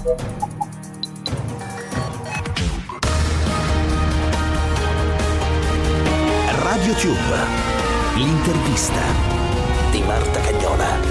RadioTube, l'intervista di Marta Cagnola.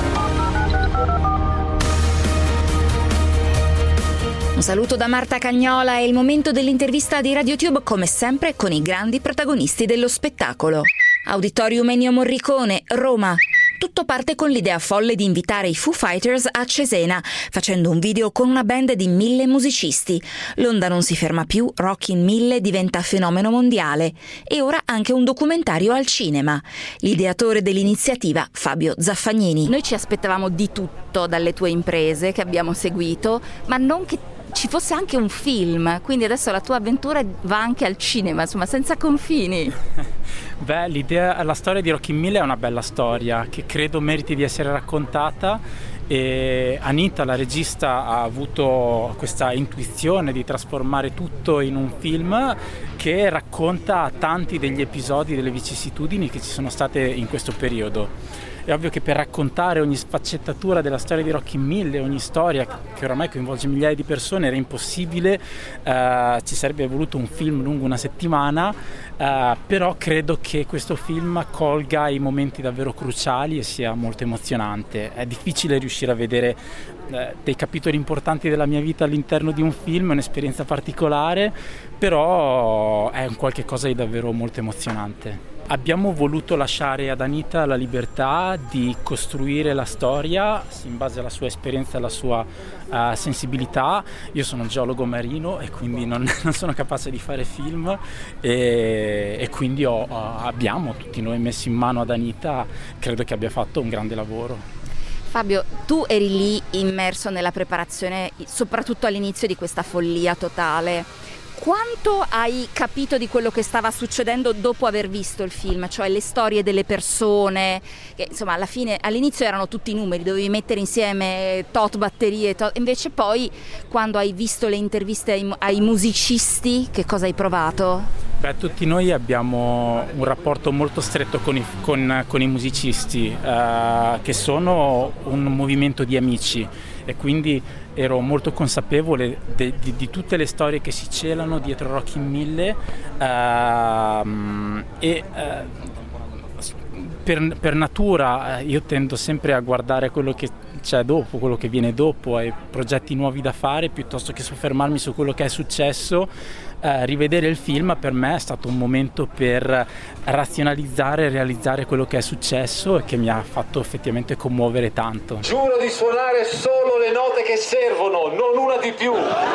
Un saluto da Marta Cagnola, è il momento dell'intervista di RadioTube, come sempre con i grandi protagonisti dello spettacolo. Auditorium Ennio Morricone, Roma. Tutto parte con l'idea folle di invitare i Foo Fighters a Cesena, facendo un video con una band di 1000 musicisti. L'onda non si ferma più, Rock in 1000 diventa fenomeno mondiale. E ora anche un documentario al cinema. L'ideatore dell'iniziativa, Fabio Zaffagnini. Noi ci aspettavamo di tutto dalle tue imprese che abbiamo seguito, ma non che ci fosse anche un film, quindi adesso la tua avventura va anche al cinema, insomma, senza confini. Beh, la storia di Rock in 1000 è una bella storia che credo meriti di essere raccontata, e Anita, la regista, ha avuto questa intuizione di trasformare tutto in un film che racconta tanti degli episodi, delle vicissitudini che ci sono state in questo periodo. È ovvio che per raccontare ogni sfaccettatura della storia di Rock in 1000, ogni storia che oramai coinvolge migliaia di persone, era impossibile, ci sarebbe voluto un film lungo una settimana, però credo che questo film colga i momenti davvero cruciali e sia molto emozionante. È difficile riuscire a vedere dei capitoli importanti della mia vita all'interno di un film, è un'esperienza particolare, però è un qualche cosa di davvero molto emozionante. Abbiamo voluto lasciare ad Anita la libertà di costruire la storia in base alla sua esperienza e alla sua sensibilità. Io sono geologo marino e quindi non sono capace di fare film, e quindi abbiamo tutti noi messo in mano ad Anita. Credo che abbia fatto un grande lavoro. Fabio, tu eri lì immerso nella preparazione, soprattutto all'inizio di questa follia totale. Quanto hai capito di quello che stava succedendo dopo aver visto il film? Cioè le storie delle persone, che insomma alla fine, all'inizio erano tutti numeri, dovevi mettere insieme tot batterie, invece poi quando hai visto le interviste ai musicisti, che cosa hai provato? Beh, tutti noi abbiamo un rapporto molto stretto con i musicisti, che sono un movimento di amici, e quindi ero molto consapevole di tutte le storie che si celano dietro Rock in 1000, per natura io tendo sempre a guardare quello che c'è dopo, quello che viene dopo, ai progetti nuovi da fare, piuttosto che soffermarmi su quello che è successo. Rivedere il film per me è stato un momento per razionalizzare e realizzare quello che è successo, e che mi ha fatto effettivamente commuovere tanto. Giuro di suonare solo le note che servono, non una di più.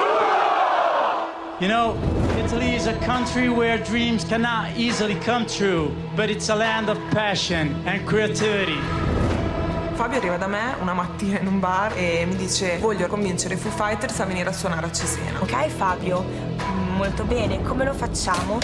You know, Italy is a country where dreams cannot easily come true, but it's a land of passion and creativity. Fabio arriva da me una mattina in un bar e mi dice: voglio convincere i Foo Fighters a venire a suonare a Cesena. Ok Fabio, molto bene, come lo facciamo?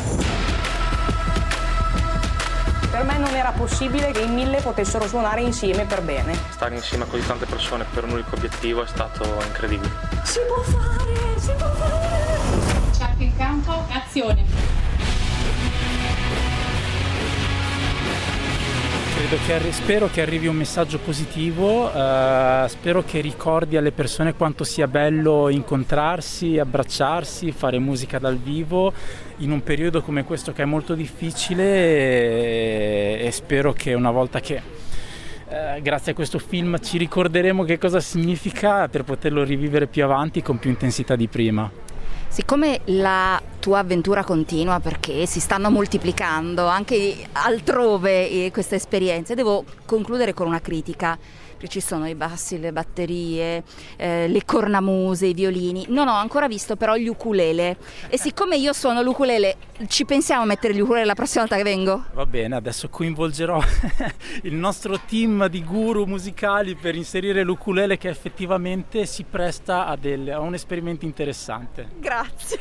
Per me non era possibile che i 1000 potessero suonare insieme per bene. Stare insieme a così tante persone per un unico obiettivo è stato incredibile. Si può fare, si può fare! Sciarpe in campo, azione! Spero che arrivi un messaggio positivo, spero che ricordi alle persone quanto sia bello incontrarsi, abbracciarsi, fare musica dal vivo in un periodo come questo che è molto difficile, e spero che una volta che grazie a questo film ci ricorderemo che cosa significa, per poterlo rivivere più avanti con più intensità di prima. Siccome la tua avventura continua, perché si stanno moltiplicando anche altrove queste esperienze, devo concludere con una critica. Ci sono i bassi, le batterie, le cornamuse, i violini. Non ho ancora visto però gli ukulele, e siccome io suono l'ukulele, ci pensiamo a mettere gli ukulele la prossima volta che vengo? Va bene, adesso coinvolgerò il nostro team di guru musicali per inserire l'ukulele, che effettivamente si presta a un esperimento interessante. Grazie.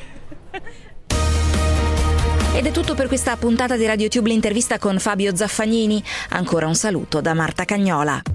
Ed è tutto per questa puntata di RadioTube, l'intervista con Fabio Zaffagnini. Ancora un saluto da Marta Cagnola.